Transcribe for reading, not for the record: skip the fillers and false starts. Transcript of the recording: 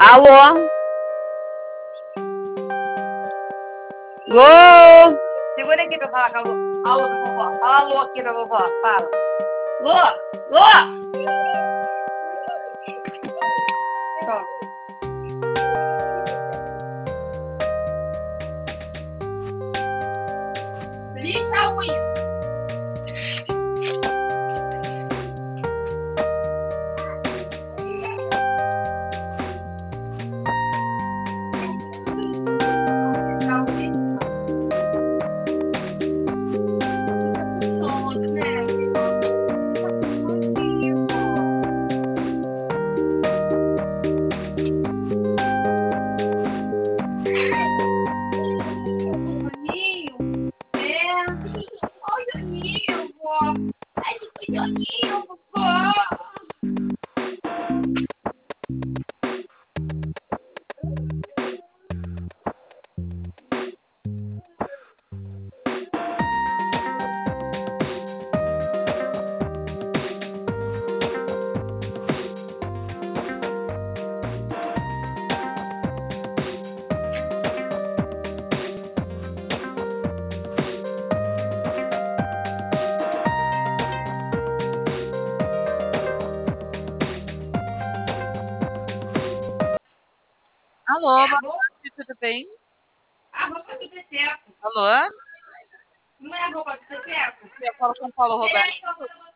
Alô? Alô? Segura aqui pra falar com a Lu. Alô, pra vovó. Fala alô aqui pra vovó. Fala. Alô? Alô? Pronto. Lista a unha. Alô, boa tarde, tudo bem? A roupa do deserto. Alô? Não é a roupa do deserto? Eu falo com o Paulo Roberto.